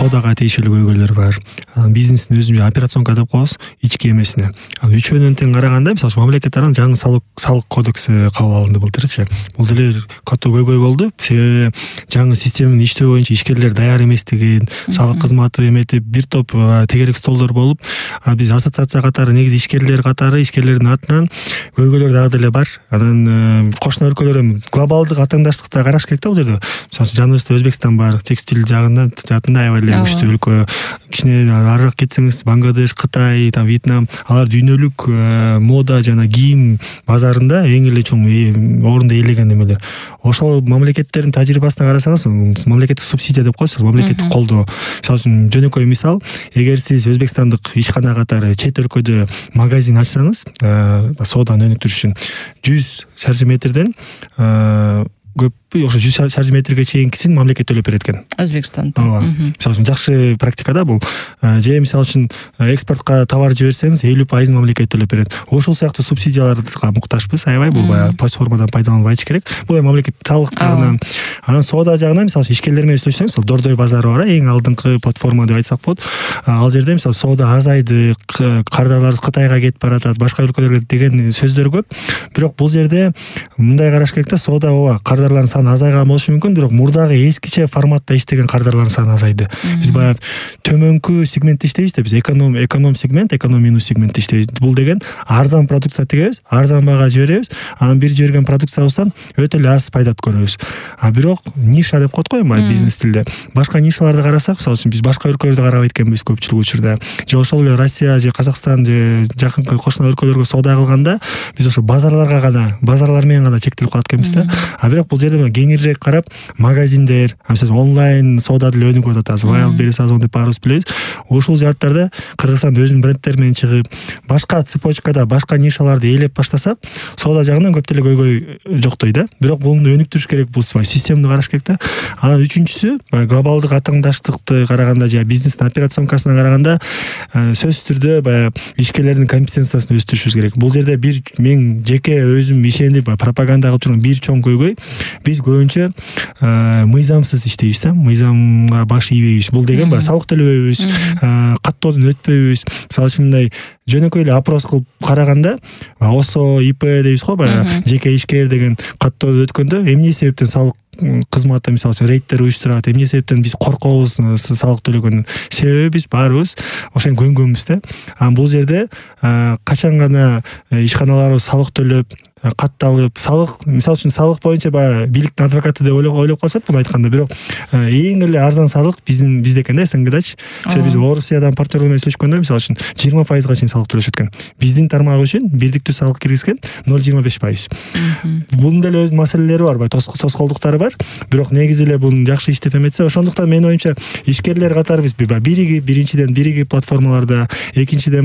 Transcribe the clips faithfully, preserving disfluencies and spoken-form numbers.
соодага тиешелүү көйгөйлөр бар. Анан бизнестин өзүнүн операционка деп коебуз, ички эмесине. Анан үчөөнүн тең караганда мисалы мамлекет тарабынан жаңы салык салык кодекси кабыл алынды былтырчы. Бул деле катуу көйгөй болду. Себеби жаңы системанын иштөө боюнча ишкерлер даяр эместигин, салык кызматы эметип, бир топ тегерек столдор болуп, биз ассоциация катары негизи ишкерлер катары ишкерлердин атынан көйгөйлөр дагы деле бар. Анан кошуна өлкөлөр эми глобалдык атаандаштыкта караш керек да бул жерде. Мисалы жаныбызда Өзбекстан бар, текстиль жагында жаатында аябай эле күчтүү өлкө. Кичине арыраак кетсеңиз Бангладеш, Кытай, там Вьетнам, алар дүйнөлүк мода жана кийим базарында эң эле чоң орунду ээлеген эмелер. Ошол мамлекеттердин тажрыйбасына карасаңыз, мамлекеттик субсидия деп коебуз, мамлекеттик колдоо. Мисалы үчүн жөнөкөй мисал, эгер сиз Өзбекстандык ишкана катары чет өлкөдө магазин ачсаңыз, сооданы өнүктүрүш үчүн жүз шарчы метрден көп ошо жүз шарчы метрге чейинкисин мамлекет төлөп берет экен. Өзбекстанда. Ооба. Мисалы үчүн жакшы практика да бул. Же мисалы үчүн экспортко товар жиберсеңиз элүү пайызын мамлекет төлөп берет. Ошол сыяктуу субсидияларга муктажбыз, аябай бул баягы платформадан пайдаланбайчы керек. Бул эми мамлекет салык жагынан. Анан соода жагынан мисалы ишкерлер менен иштесеңиз, бул Дордой базары бар, эң алдыңкы платформа деп айтсак болот. Ал жерде мисалы соода азайды, кардарлар Кытайга кетип баратат, башка өлкөлөргө деген сөздөр көп. Бирок бул жерде мындай караш керек да, соода ооба кардарлардын саны азайган болушу мүмкүн, бирок мурдагы эскиче форматта иштеген кардарлардын саны азайды. Биз баягы төмөнкү сегментте иштейбиз да, биз эконом эконом сегмент, эконом минус сегментте иштейбиз. Бул деген арзан продукция тигебиз, арзан бага жиберебиз, анан бир жиберген продукциябыздан өтө эле аз пайдат көрөбүз. А бирок ниша деп коет го эми бизнес тилде. Башка нишаларды карасак, мисалы үчүн биз башка өлкөлөрдү карабайт экенбиз көпчүлүк учурда. Же ошол эле Россия же Казакстан же жакынкы кошуна өлкөлөргө соода кылганда биз ошо базарларга гана, базарлар менен гана чектелип калат экенбиз да. А бирок бул жерде кеңирээк карап, магазиндер, мисалы онлайн соода деле өнүгүп атат. Азыр Wildberries Озон деп баарыбыз билебиз. Ошол жааттарда Кыргызстан өзүнүн брендтери менен чыгып, башка цепочкада башка нишаларды ээлеп баштасак, соода жагынан көп деле көйгөй жоктой да. Бирок буну өнүктүрүш керек, бул системаны караш керек да. Анан үчүнчүсү, глобалдык атаандаштыкты караганда же бизнестин операционкасына караганда сөзсүз түрдө баягы ишкерлердин компетенциясын өстүрүшүбүз керек. Бул жерде бир мен жеке өзүм ишенип пропаганда кылып жүргөн бир чоң көйгөй, биз көбүнчө мыйзамсыз иштейбиз да, мыйзамга баш ийбейбиз. Бул деген баягы салык төлөбөйбүз, каттоодон өтпөйбүз. Мисалы үчүн мындай жөнөкөй эле опрос кылып караганда, ОСО, ИП дейбиз го, баягы жеке ишкер деген каттоодон өткөндө эмне себептен салык кызматы мисалы үчүн рейдтер уюштурат, эмне себептен биз коркобуз салык төлөгөндөн? Себеби биз баарыбыз ошен көнгөнбүз да. Анан бул жерде качан гана ишканаларыбыз салык төлөп, катталып, салык мисалы үчүн салык боюнча баягы бийликтин адвокаты деп ойлоп калышат буну айтканда, бирок эң эле арзан салык биздин бизде экен да, СНГдачы. Себеби биз Орусиядан партнерлор менен сүйлөшкөндө мисалы үчүн жыйырма пайызга чейин салык төлөшөт экен. Биздин тармагы үчүн бирдиктүү салык киргизген ноль жыйырма беш пайыз. Бунун деле өз маселелери бар, баягы тоскоолдуктары бар. Бирок негизи эле бунун жакшы иштеп эметсе, ошондуктан менин оюмча ишкерлер катары биз биригип, биринчиден биригип платформаларда, экинчиден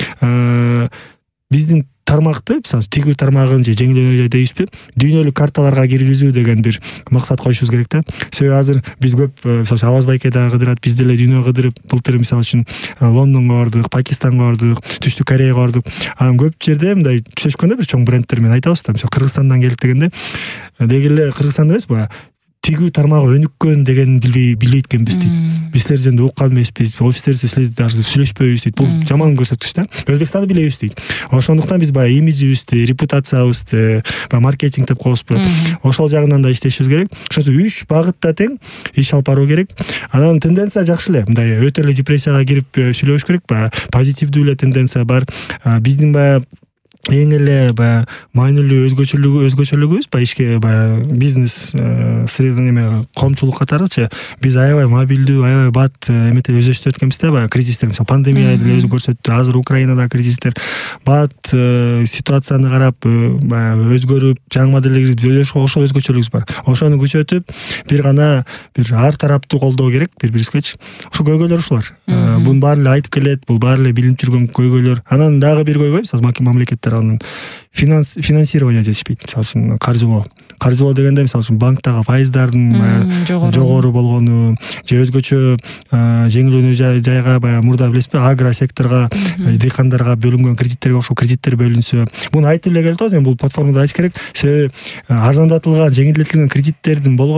баягы биздин тармакты, мисалы тигүү тармагын же жеңилдөөнү дейбизби, дүйнөлүк карталарга киргизүү деген бир максат коюшубуз керек да. Себеби азыр биз көп, мисалы Аваз Байке дагы кыдырат, биз деле дүйнөгө кыдырып, былтыр мисалы үчүн Лондонго бардык, Пакистанга бардык, Түштүк Кореяга бардык. Анан көп жерде мындай түшөшкөндө бир чоң брендтер менен айтабыз да, мисалы Кыргызстандан келдик дегенде, деги эле Кыргызстанда эмес, баягы тигүү тармагы өнүккөн деген билбей билбейт экенбиз дейт. Биз силер жөнүндө уккан эмеспиз, офистерибиз силер даже сүйлөшпөйбүз дейт. Бул жаман көрсөткүч да. Өзбекстанды билебиз дейт. Ошондуктан биз баягы имиджибизди, репутациябызды, баягы маркетинг деп коебузбу, ошол жагынан да иштешибиз керек. Ошо үч багытта тең иш алып баруу керек. Анан тенденция жакшы эле. Мындай өтө эле депрессияга кирип сүйлөбөш керек, баягы позитивдүү эле тенденция бар. Биздин баягы эң эле баягы маанилүү өзгөчөлүгү өзгөчөлүгүбүз баягы ишке баягы бизнес среда неме коомчулук катарычы биз аябай мобилдүү, аябай бат эмете өздөштүрөт экенбиз да, баягы кризистер, мисалы пандемия деле өзү көрсөттү. Азыр Украинада кризистер бат ситуацияны карап баягы өзгөрүп, жаңы модель кирип, ошол өзгөчөлүгүбүз бар. Ошону күчөтүп, бир гана бир ар тараптуу колдоо керек бири-бирибизгечи. Ошо көйгөйлөр ушулар. Бунун баары эле айтып келет, бул баары эле билинип жүргөн көйгөйлөр. Анан дагы бир көйгөй, мисалы мамлекеттер анын финанс финансирование жетишпейт. Мисалы үчүн каржылоо. Каржылоо дегенде мисалы үчүн банктагы пайыздардын жогору болгону, же өзгөчө жеңилөөнүү жайга баягы мурда билесизби, агро секторго, дыйкандарга бөлүнгөн кредиттерге окшоп кредиттер бөлүнсө. Буну айтып эле келет, эми бул платформада айтыш керек. Себеби арзандатылган, жеңилдетилген кредиттердин болгону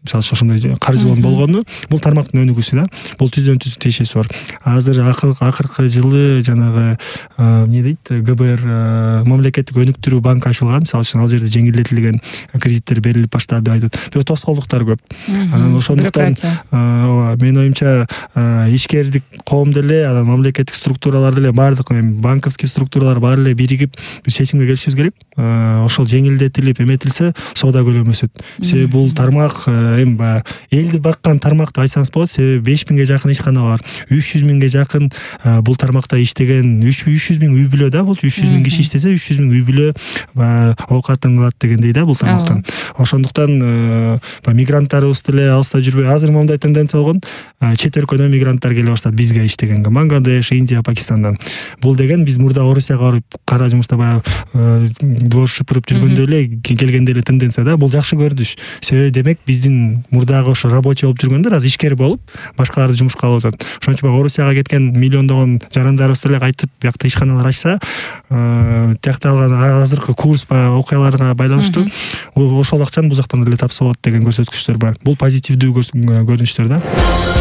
мисалы ошондой каржылоонун болгону бул тармактын өнүгүүсү да. Бул түздөн түз тиешеси бар. Азыр акыркы жылы жанагы эмне дейт гэ бэ эр мамлекеттик өнүктүрүү банкы ачылган. Мисалы үчүн ал жерде жеңилдетилген кредиттер берилип баштады деп айтат. Бирок тоскоолдуктар көп. Анан ошондуктан менин оюмча ишкердик коом деле, анан мамлекеттик структуралар деле баардык банковский структуралар баары эле биригип бир чечимге келишибиз керек. Ошол жеңилдетилип эметилсе соода көлөмү өсөт. Себеби бул тармак эми баягы элди баккан тармак деп айтсаңыз болот. Себеби беш миңге жакын ишкана бар. үч жүз миңге жакын бул тармакта иштеген үч жүз миң үй бүлө да, бул үч жүз миң киши иштесе үч жүз миң үй бүлө оокатын кылат дегендей да бул тармактан. Ошондуктан мигранттарыбыз деле алыста жүрбөй, азыр моундай тенденция болгон. Чет өлкөдөн мигранттар келе баштады бизге иштегенге. Бангладеш, Индия, Пакистандан. Бул деген биз мурда Орусияга барып кара жумушта баягы двор шыпырып жүргөндө эле келгенде эле тенденция да. Бул жакшы көрүнүш. Себеби демек биздин мурдагы ошо рабочий болуп жүргөндөр азыр ишкер болуп башкаларды жумушка алып атат. Ошон үчүн Орусияга кеткен миллиондогон жарандарыбыз деле кайтып биякта ишканалар ачса, тиякта алган азыркы курс баягы окуяларга байланыштуу ошол акчаны бул жактан деле тапса болот деген көрсөткүчтөр бар. Бул позитивдүү көрүнүштөр да.